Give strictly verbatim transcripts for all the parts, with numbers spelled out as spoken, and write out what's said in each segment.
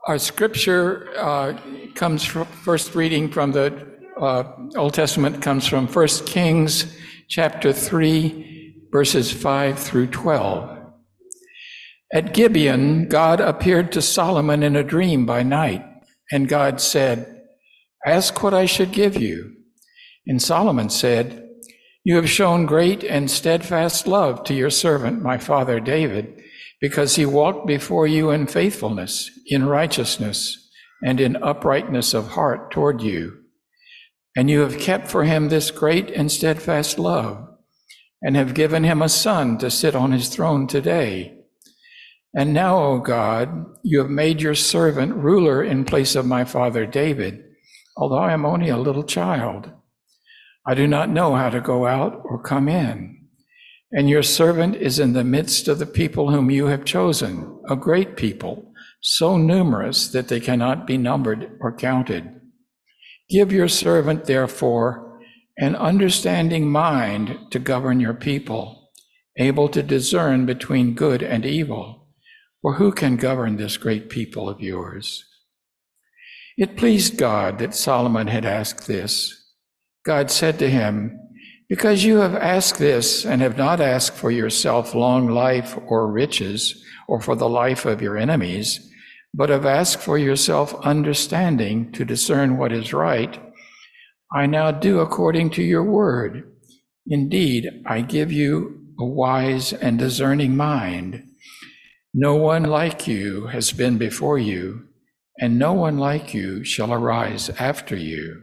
Our scripture uh, comes from, first reading from the uh, Old Testament comes from First Kings chapter three, verses five through twelve. At Gibeon, God appeared to Solomon in a dream by night, and God said, "Ask what I should give you." And Solomon said, "You have shown great and steadfast love to your servant, my father David, because he walked before you in faithfulness, in righteousness, and in uprightness of heart toward you. And you have kept for him this great and steadfast love, and have given him a son to sit on his throne today. And now, O God, you have made your servant ruler in place of my father David, although I am only a little child. I do not know how to go out or come in. And your servant is in the midst of the people whom you have chosen, a great people, so numerous that they cannot be numbered or counted. Give your servant, therefore, an understanding mind to govern your people, able to discern between good and evil. For who can govern this great people of yours?" It pleased God that Solomon had asked this. God said to him, "Because you have asked this and have not asked for yourself long life or riches, or for the life of your enemies, but have asked for yourself understanding to discern what is right, I now do according to your word. Indeed, I give you a wise and discerning mind. No one like you has been before you, and no one like you shall arise after you."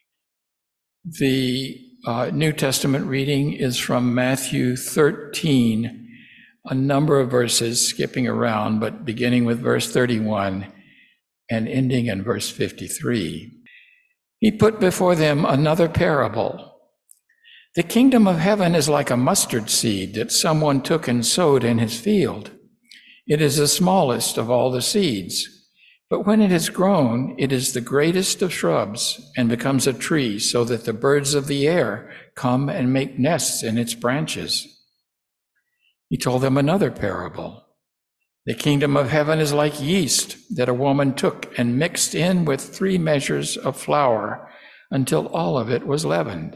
The uh, New Testament reading is from Matthew thirteen, a number of verses skipping around, but beginning with verse thirty-one and ending in verse fifty-three. He put before them another parable. "The kingdom of heaven is like a mustard seed that someone took and sowed in his field. It is the smallest of all the seeds, but when it has grown, it is the greatest of shrubs and becomes a tree, so that the birds of the air come and make nests in its branches." He told them another parable. "The kingdom of heaven is like yeast that a woman took and mixed in with three measures of flour until all of it was leavened.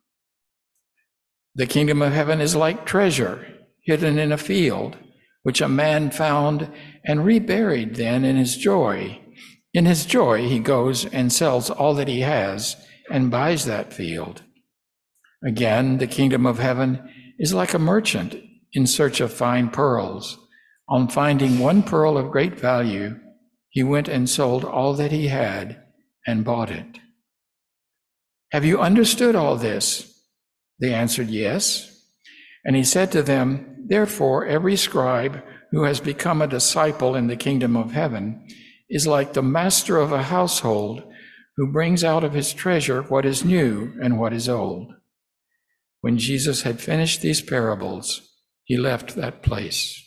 The kingdom of heaven is like treasure hidden in a field, which a man found and reburied. Then in his joy, in his joy he goes and sells all that he has and buys that field. Again, the kingdom of heaven is like a merchant in search of fine pearls. On finding one pearl of great value, he went and sold all that he had and bought it." "Have you understood all this?" They answered, "Yes." And he said to them, "Therefore, every scribe who has become a disciple in the kingdom of heaven is like the master of a household who brings out of his treasure what is new and what is old." When Jesus had finished these parables, he left that place.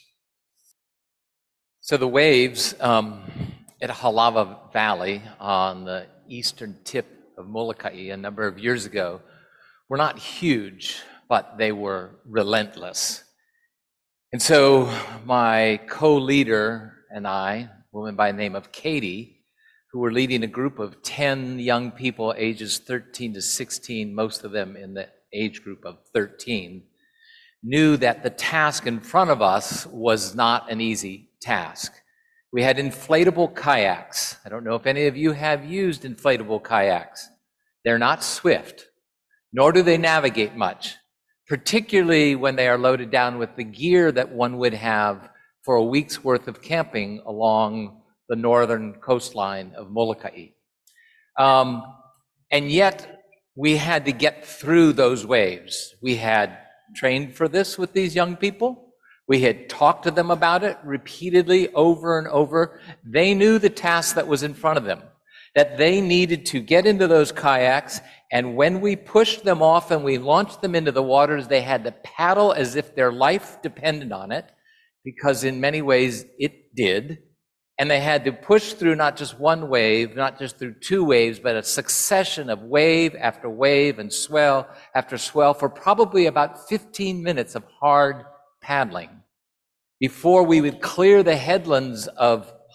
So the waves um, at Halava Valley on the eastern tip of Molokai a number of years ago were not huge, but they were relentless. And so my co-leader and I, a woman by the name of Katie, who were leading a group of ten young people ages thirteen to sixteen, most of them in the age group of thirteen, knew that the task in front of us was not an easy task. We had inflatable kayaks. I don't know if any of you have used inflatable kayaks. They're not swift, nor do they navigate much, particularly when they are loaded down with the gear that one would have for a week's worth of camping along the northern coastline of Molokai. Um, and yet, we had to get through those waves. We had trained for this with these young people. We had talked to them about it repeatedly over and over. They knew the task that was in front of them, that they needed to get into those kayaks, and when we pushed them off and we launched them into the waters, they had to paddle as if their life depended on it, because in many ways it did. And they had to push through not just one wave, not just through two waves, but a succession of wave after wave and swell after swell for probably about fifteen minutes of hard paddling before we would clear the headlands of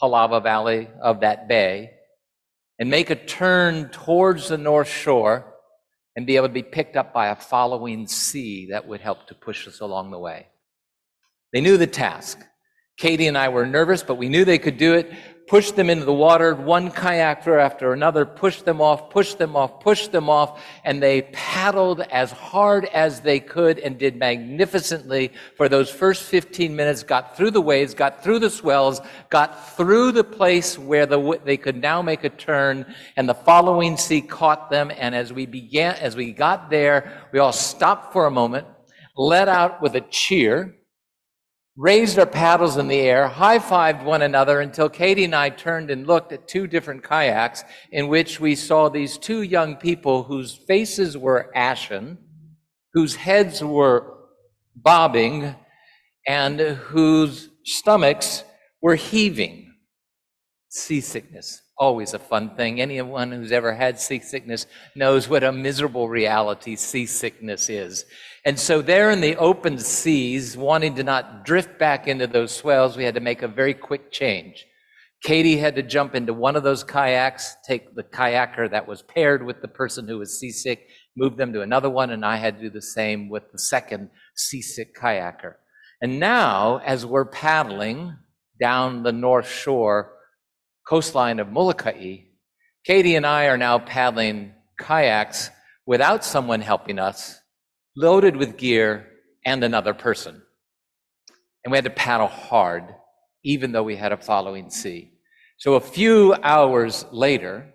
Halava Valley of that bay and make a turn towards the north shore and be able to be picked up by a following sea that would help to push us along the way. They knew the task. Katie and I were nervous, but we knew they could do it. Pushed them into the water, one kayaker after another, pushed them off, pushed them off, pushed them off, and they paddled as hard as they could and did magnificently for those first fifteen minutes, got through the waves, got through the swells, got through the place where the, they could now make a turn, and the following sea caught them, and as we began, as we got there, we all stopped for a moment, let out with a cheer, raised our paddles in the air, high-fived one another until Katie and I turned and looked at two different kayaks in which we saw these two young people whose faces were ashen, whose heads were bobbing, and whose stomachs were heaving. Seasickness, always a fun thing. Anyone who's ever had seasickness knows what a miserable reality seasickness is. And so there in the open seas, wanting to not drift back into those swells, we had to make a very quick change. Katie had to jump into one of those kayaks, take the kayaker that was paired with the person who was seasick, move them to another one, and I had to do the same with the second seasick kayaker. And now, as we're paddling down the north shore coastline of Molokai, Katie and I are now paddling kayaks without someone helping us, loaded with gear and another person. And we had to paddle hard, even though we had a following sea. So a few hours later,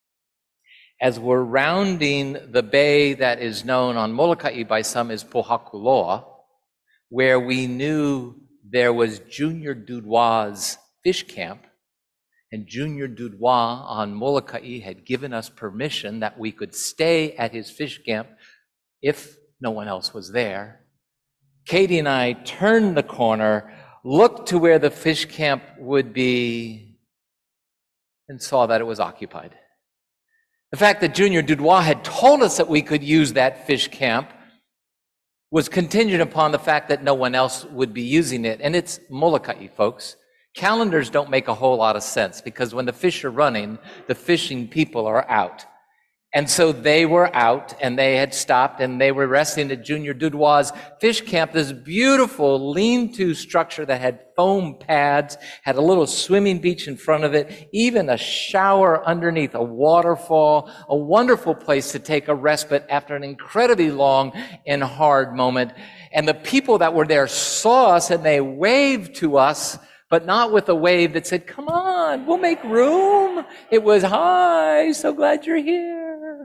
as we're rounding the bay that is known on Molokai by some as Pohakuloa, where we knew there was Junior Dudois fish camp, and Junior Dudois on Molokai had given us permission that we could stay at his fish camp if no one else was there. Katie and I turned the corner, looked to where the fish camp would be, and saw that it was occupied. The fact that Junior Dudois had told us that we could use that fish camp was contingent upon the fact that no one else would be using it. And it's Molokai, folks. Calendars don't make a whole lot of sense because when the fish are running, the fishing people are out. And so they were out and they had stopped and they were resting at Junior Dudois' fish camp, this beautiful lean-to structure that had foam pads, had a little swimming beach in front of it, even a shower underneath, a waterfall, a wonderful place to take a respite after an incredibly long and hard moment. And the people that were there saw us and they waved to us, but not with a wave that said, "Come on, we'll make room." It was, "Hi, so glad you're here."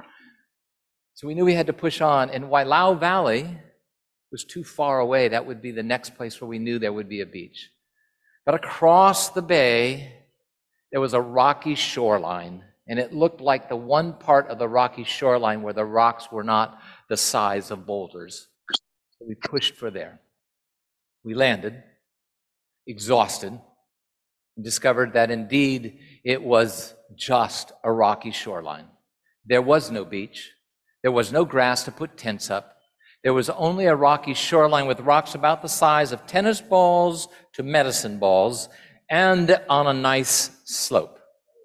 So we knew we had to push on, and Wailau Valley was too far away. That would be the next place where we knew there would be a beach. But across the bay, there was a rocky shoreline, and it looked like the one part of the rocky shoreline where the rocks were not the size of boulders. So we pushed for there. We landed, exhausted, and discovered that indeed it was just a rocky shoreline. There was no beach. There was no grass to put tents up. There was only a rocky shoreline with rocks about the size of tennis balls to medicine balls and on a nice slope.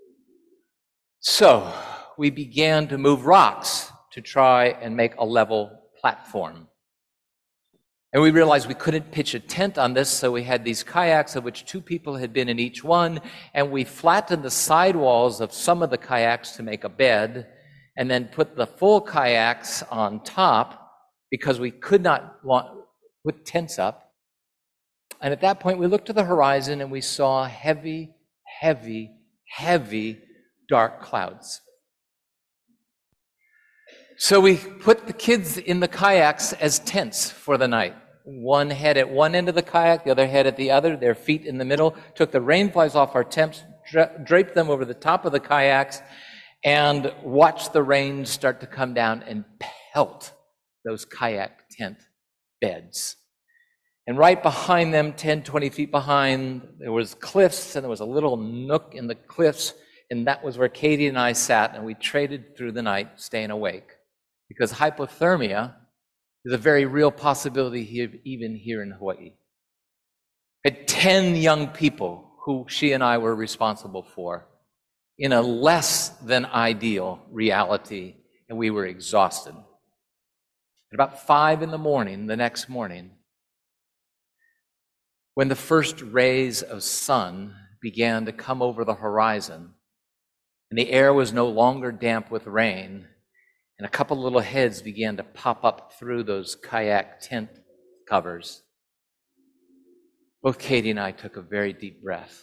So we began to move rocks to try and make a level platform. And we realized we couldn't pitch a tent on this, so we had these kayaks of which two people had been in each one, and we flattened the sidewalls of some of the kayaks to make a bed, and then put the full kayaks on top because we could not want, put tents up. And at that point, we looked to the horizon and we saw heavy, heavy, heavy dark clouds. So we put the kids in the kayaks as tents for the night. One head at one end of the kayak, the other head at the other, their feet in the middle, took the rain flies off our tents, dra- draped them over the top of the kayaks, and watched the rain start to come down and pelt those kayak tent beds. And right behind them, ten, twenty feet behind, there was cliffs, and there was a little nook in the cliffs, and that was where Katie and I sat, and we traded through the night, staying awake. Because hypothermia is a very real possibility here, even here in Hawaii. I had ten young people who she and I were responsible for, in a less than ideal reality, and we were exhausted. At about five in the morning, the next morning, when the first rays of sun began to come over the horizon, and the air was no longer damp with rain, and a couple little heads began to pop up through those kayak tent covers, both Katie and I took a very deep breath.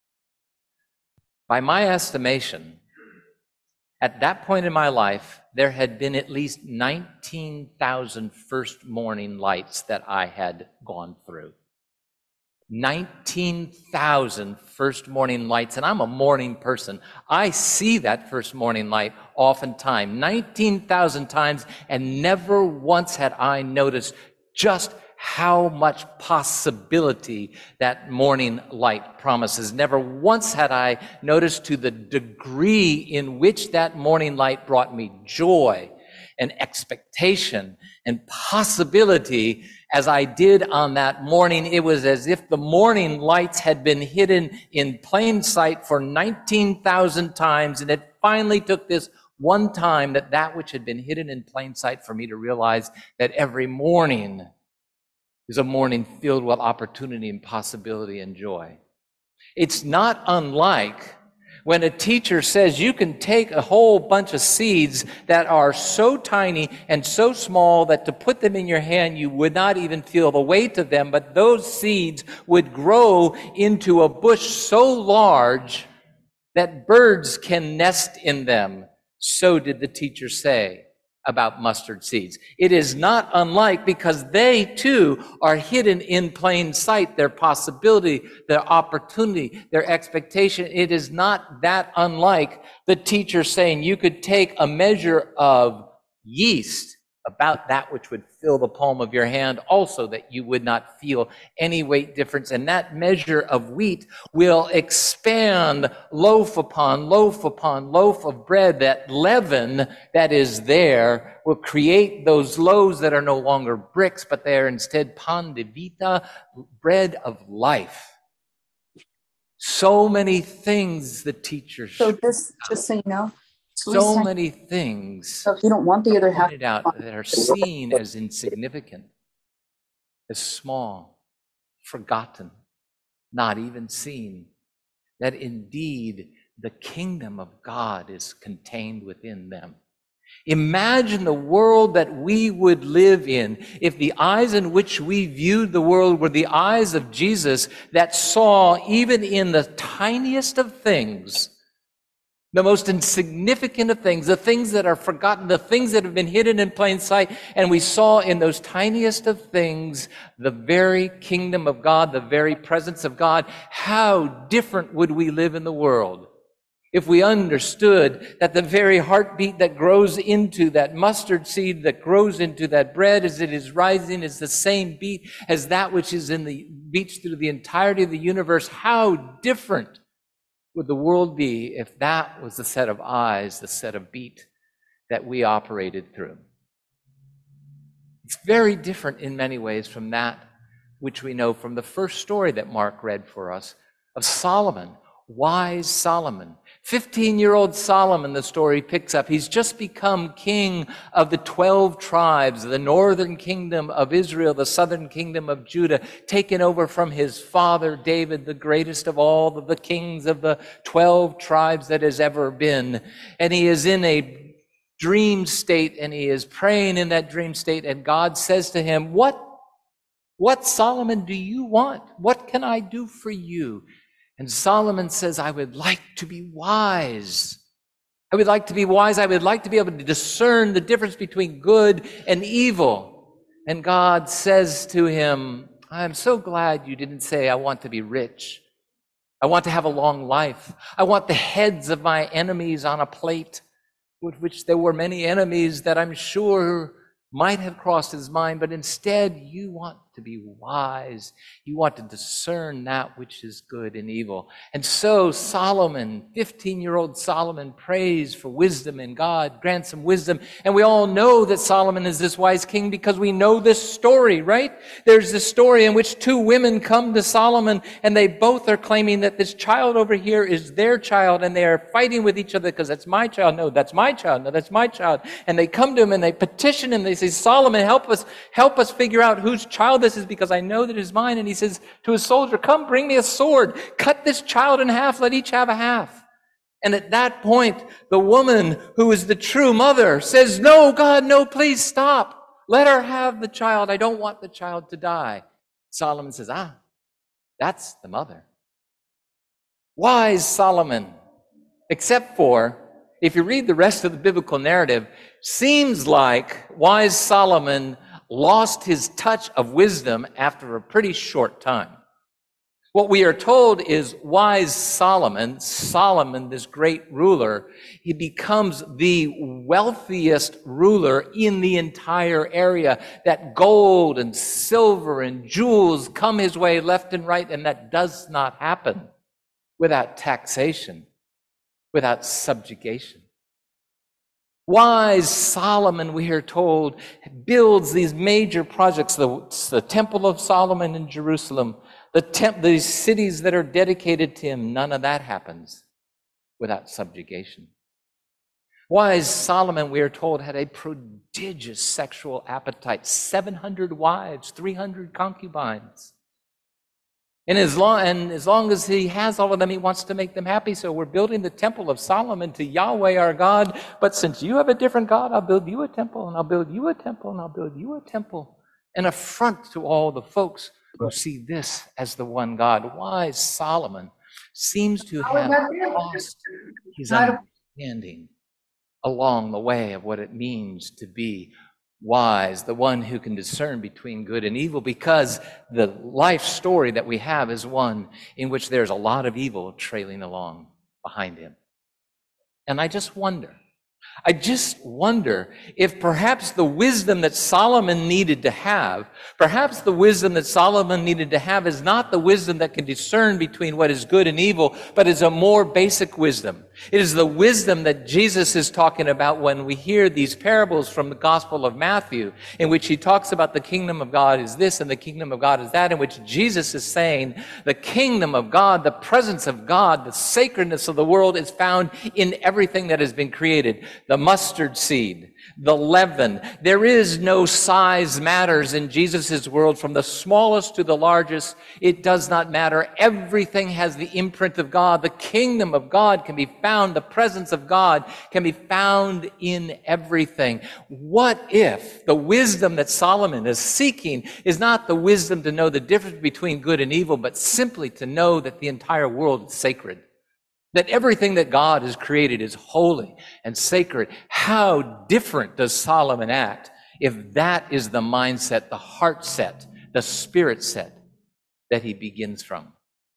By my estimation, at that point in my life, there had been at least nineteen thousand first morning lights that I had gone through. nineteen thousand first morning lights, and I'm a morning person. I see that first morning light oftentimes, nineteen thousand times, and never once had I noticed just how much possibility that morning light promises. Never once had I noticed to the degree in which that morning light brought me joy and expectation and possibility as I did on that morning. It was as if the morning lights had been hidden in plain sight for nineteen thousand times, and it finally took this one time that that which had been hidden in plain sight for me to realize that every morning is a morning filled with opportunity and possibility and joy. It's not unlike when a teacher says you can take a whole bunch of seeds that are so tiny and so small that to put them in your hand you would not even feel the weight of them, but those seeds would grow into a bush so large that birds can nest in them. So did the teacher say about mustard seeds. It is not unlike, because they too are hidden in plain sight, their possibility, their opportunity, their expectation. It is not that unlike the teacher saying you could take a measure of yeast, about that which would fill the palm of your hand, also that you would not feel any weight difference. And that measure of wheat will expand loaf upon loaf upon loaf of bread. That leaven that is there will create those loaves that are no longer bricks, but they are instead pan de vita, bread of life. So many things the teacher So just, just so you know, so many things so if you don't want the other half, pointed out that are seen as insignificant, as small, forgotten, not even seen, that indeed the kingdom of God is contained within them. Imagine the world that we would live in if the eyes in which we viewed the world were the eyes of Jesus, that saw even in the tiniest of things, the most insignificant of things, the things that are forgotten, the things that have been hidden in plain sight, and we saw in those tiniest of things the very kingdom of God, the very presence of God. How different would we live in the world if we understood that the very heartbeat that grows into that mustard seed, that grows into that bread as it is rising, is the same beat as that which is in the beats through the entirety of the universe? How different would the world be if that was the set of eyes, the set of beat that we operated through? It's very different in many ways from that which we know from the first story that Mark read for us of Solomon, wise Solomon. fifteen-year-old Solomon, the story picks up. He's just become king of the twelve tribes, the northern kingdom of Israel, the southern kingdom of Judah, taken over from his father David, the greatest of all of the kings of the twelve tribes that has ever been. And he is in a dream state, and he is praying in that dream state, and God says to him, What, what, Solomon, do you want? What can I do for you? And Solomon says, I would like to be wise. I would like to be wise. I would like to be able to discern the difference between good and evil. And God says to him, I'm so glad you didn't say, I want to be rich. I want to have a long life. I want the heads of my enemies on a plate, with which there were many enemies that I'm sure might have crossed his mind, but instead you want to be wise. You want to discern that which is good and evil. And so Solomon, fifteen-year-old Solomon, prays for wisdom, and God grants him wisdom. And we all know that Solomon is this wise king because we know this story, right? There's this story in which two women come to Solomon, and they both are claiming that this child over here is their child, and they are fighting with each other because that's my child. No, that's my child. No, that's my child. And they come to him and they petition him. They say, Solomon, help us, help us figure out whose child this is because I know that it is mine. And he says to his soldier, come bring me a sword. Cut this child in half. Let each have a half. And at that point, the woman who is the true mother says, no, God, no, please stop. Let her have the child. I don't want the child to die. Solomon says, ah, that's the mother. Wise Solomon, except for, if you read the rest of the biblical narrative, seems like wise Solomon lost his touch of wisdom after a pretty short time. What we are told is wise Solomon, Solomon, this great ruler, he becomes the wealthiest ruler in the entire area. That gold and silver and jewels come his way left and right, and that does not happen without taxation, without subjugation. Wise Solomon, we are told, builds these major projects, the, the Temple of Solomon in Jerusalem, the temp, these cities that are dedicated to him. None of that happens without subjugation. Wise Solomon, we are told, had a prodigious sexual appetite, seven hundred wives, three hundred concubines. And as, long, and as long as he has all of them, he wants to make them happy. So we're building the temple of Solomon to Yahweh our God. But since you have a different God, I'll build you a temple, and I'll build you a temple, and I'll build you a temple. An affront to all the folks who see this as the one God. Wise Solomon seems to have lost his understanding along the way of what it means to be wise, the one who can discern between good and evil, because the life story that we have is one in which there's a lot of evil trailing along behind him. And I just wonder, I just wonder if perhaps the wisdom that Solomon needed to have, perhaps the wisdom that Solomon needed to have is not the wisdom that can discern between what is good and evil, but is a more basic wisdom. It is the wisdom that Jesus is talking about when we hear these parables from the Gospel of Matthew, in which he talks about the kingdom of God is this and the kingdom of God is that, in which Jesus is saying the kingdom of God, the presence of God, the sacredness of the world is found in everything that has been created. The mustard seed, the leaven. There is no size matters in Jesus' world, from the smallest to the largest. It does not matter. Everything has the imprint of God. The kingdom of God can be found. The presence of God can be found in everything. What if the wisdom that Solomon is seeking is not the wisdom to know the difference between good and evil, but simply to know that the entire world is sacred? That everything that God has created is holy and sacred. How different does Solomon act if that is the mindset, the heart set, the spirit set that he begins from?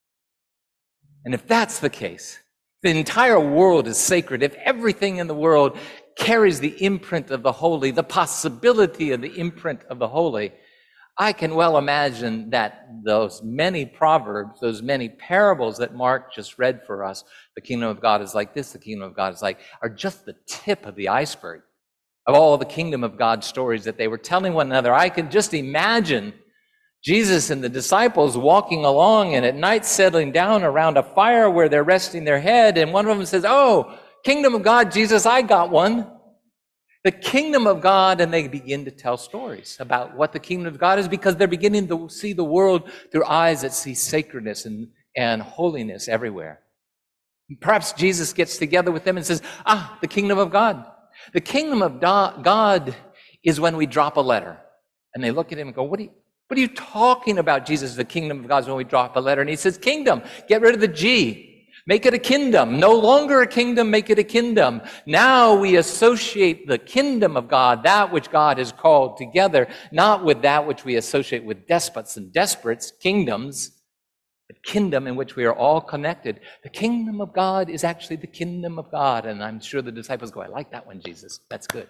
And if that's the case, the entire world is sacred. If everything in the world carries the imprint of the holy, the possibility of the imprint of the holy, I can well imagine that those many proverbs, those many parables that Mark just read for us, the kingdom of God is like this, the kingdom of God is like, are just the tip of the iceberg of all the kingdom of God stories that they were telling one another. I can just imagine Jesus and the disciples walking along, and at night settling down around a fire where they're resting their head, and one of them says, "Oh, kingdom of God, Jesus, I got one." The kingdom of God, and they begin to tell stories about what the kingdom of God is, because they're beginning to see the world through eyes that see sacredness and, and holiness everywhere. Perhaps Jesus gets together with them and says, ah, the kingdom of God. The kingdom of do- God is when we drop a letter. And they look at him and go, what are you, what are you talking about, Jesus? The kingdom of God is when we drop a letter. And he says, kingdom, get rid of the G. Make it a kingdom. No longer a kingdom, make it a kingdom. Now we associate the kingdom of God, that which God has called, together, not with that which we associate with despots and desperates, kingdoms, but kingdom in which we are all connected. The kingdom of God is actually the kingdom of God. And I'm sure the disciples go, I like that one, Jesus. That's good.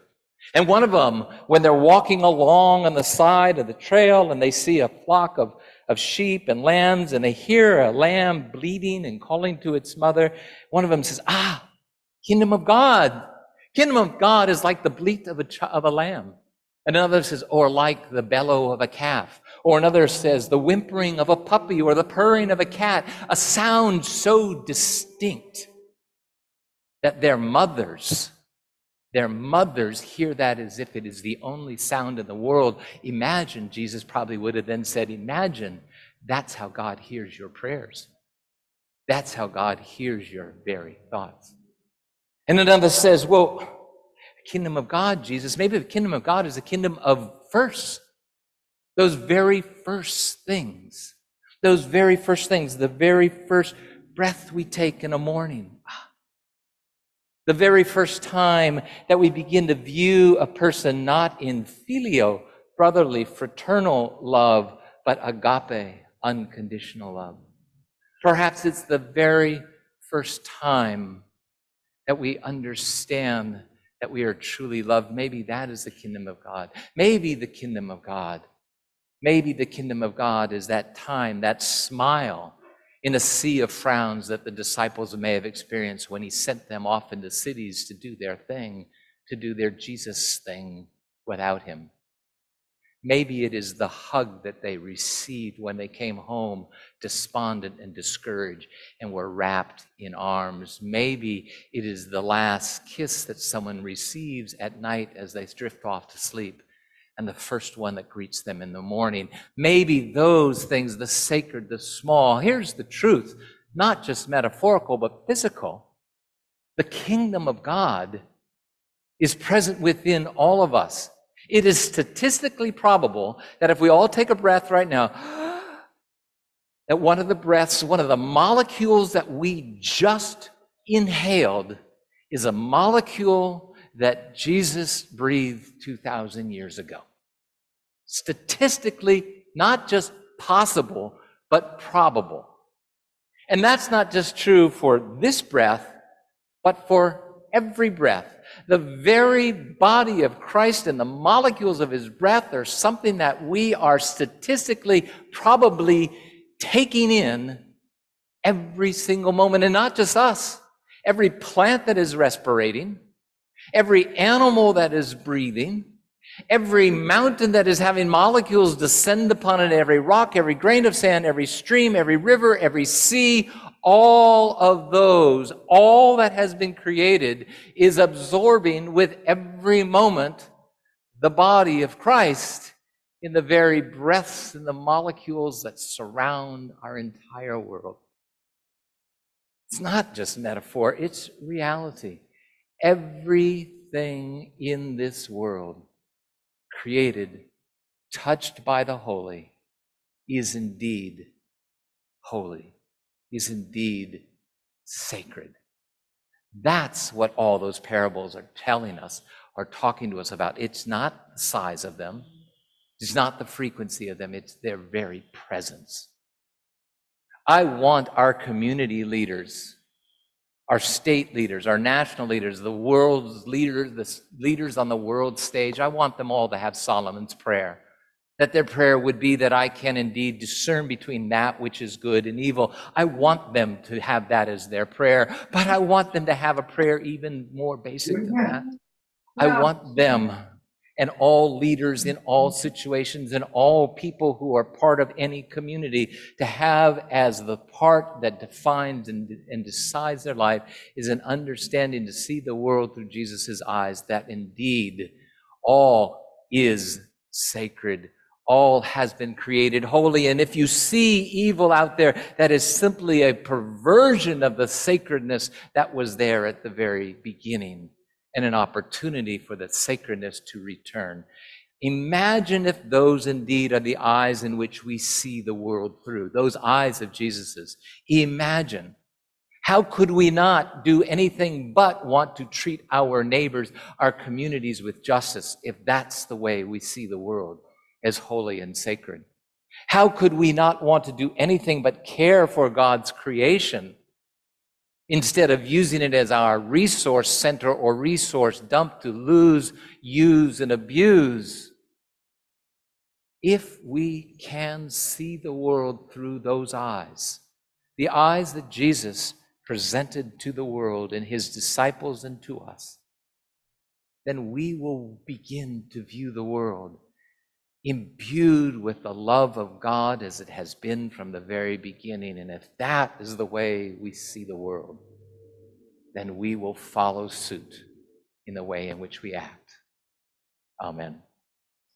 And one of them, when they're walking along on the side of the trail and they see a flock of, of sheep and lambs and they hear a lamb bleating and calling to its mother, one of them says, ah, kingdom of God. Kingdom of God is like the bleat of a, ch- of a lamb. And another says, or like the bellow of a calf. Or another says, the whimpering of a puppy or the purring of a cat, a sound so distinct that their mothers, their mothers hear that as if it is the only sound in the world. Imagine, Jesus probably would have then said, imagine that's how God hears your prayers. That's how God hears your very thoughts. And another says, well, kingdom of God, Jesus, maybe the kingdom of God is the kingdom of first. Those very first things, those very first things, the very first breath we take in a morning, the very first time that we begin to view a person not in filio, brotherly, fraternal love, but agape, unconditional love. Perhaps it's the very first time that we understand that we are truly loved. Maybe that is the kingdom of God. Maybe the kingdom of God. Maybe the kingdom of God is that time, that smile in a sea of frowns that the disciples may have experienced when he sent them off into cities to do their thing, to do their Jesus thing without him. Maybe it is the hug that they received when they came home despondent and discouraged and were wrapped in arms. Maybe it is the last kiss that someone receives at night as they drift off to sleep and the first one that greets them in the morning. Maybe those things, the sacred, the small. Here's the truth, not just metaphorical, but physical. The kingdom of God is present within all of us. It is statistically probable that if we all take a breath right now, that one of the breaths, one of the molecules that we just inhaled is a molecule that Jesus breathed two thousand years ago. Statistically, not just possible, but probable. And that's not just true for this breath, but for every breath. The very body of Christ and the molecules of his breath are something that we are statistically probably taking in every single moment. And not just us. Every plant that is respirating, every animal that is breathing, every mountain that is having molecules descend upon it, every rock, every grain of sand, every stream, every river, every sea, all of those, all that has been created is absorbing with every moment the body of Christ in the very breaths and the molecules that surround our entire world. It's not just metaphor, it's reality. Everything in this world created, touched by the holy, is indeed holy. Is indeed sacred. That's what all those parables are telling us, are talking to us about. It's not the size of them. It's not the frequency of them. It's their very presence. I want our community leaders, our state leaders, our national leaders, the world's leaders, the leaders on the world stage, I want them all to have Solomon's prayer. That their prayer would be that I can indeed discern between that which is good and evil. I want them to have that as their prayer, but I want them to have a prayer even more basic than that. I want them and all leaders in all situations and all people who are part of any community to have as the part that defines and, and decides their life is an understanding to see the world through Jesus' eyes, that indeed all is sacred. All has been created holy. And if you see evil out there, that is simply a perversion of the sacredness that was there at the very beginning and an opportunity for the sacredness to return. Imagine if those indeed are the eyes in which we see the world through, those eyes of Jesus's. Imagine. How could we not do anything but want to treat our neighbors, our communities with justice, if that's the way we see the world? As holy and sacred? How could we not want to do anything but care for God's creation instead of using it as our resource center or resource dump to lose, use, and abuse. If we can see the world through those eyes, the eyes that Jesus presented to the world and his disciples and to us, then we will begin to view the world imbued with the love of God as it has been from the very beginning. And if that is the way we see the world, then we will follow suit in the way in which we act. Amen.